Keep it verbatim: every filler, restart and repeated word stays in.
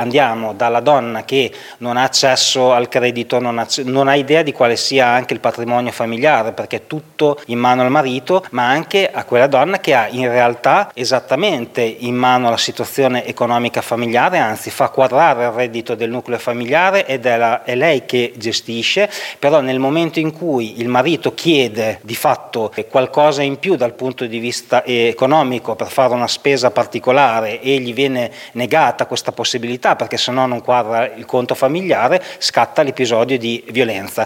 andiamo dalla donna che non ha accesso al credito, non ha, non ha idea di quale sia anche il patrimonio familiare, perché è tutto in mano al marito, ma anche a quella donna che ha in realtà esattamente in mano la situazione economica familiare, anzi fa quadrare il reddito del nucleo familiare ed è, la, è lei che gestisce, però nel momento in cui il marito chiede di fatto qualcosa in più dal punto di vista economico per fare una spesa particolare e gli viene negata questa possibilità perché se no non quadra il conto familiare, scatta l'episodio di violenza.